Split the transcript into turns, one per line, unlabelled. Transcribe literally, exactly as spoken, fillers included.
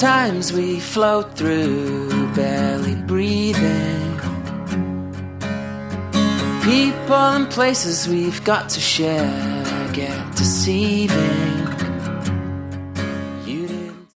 Sometimes we float through, barely breathing. People and places we've got to share get deceiving.